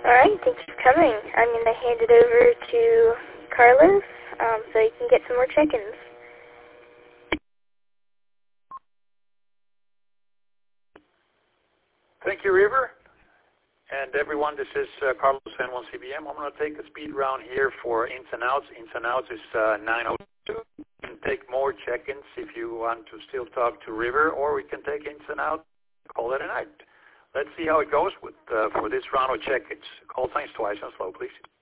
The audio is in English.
All right, thanks for coming. I'm going to hand it over to Carlos so you can get some more check-ins. Thank you, River. And everyone, this is Carlos San Juan CBM. I'm going to take a speed round here for ins and outs. Ins and outs is 902. You can take more check-ins if you want to still talk to River, or we can take ins and outs, call it a night. Let's see how it goes with for this round of check-ins. Call signs twice and slow, please.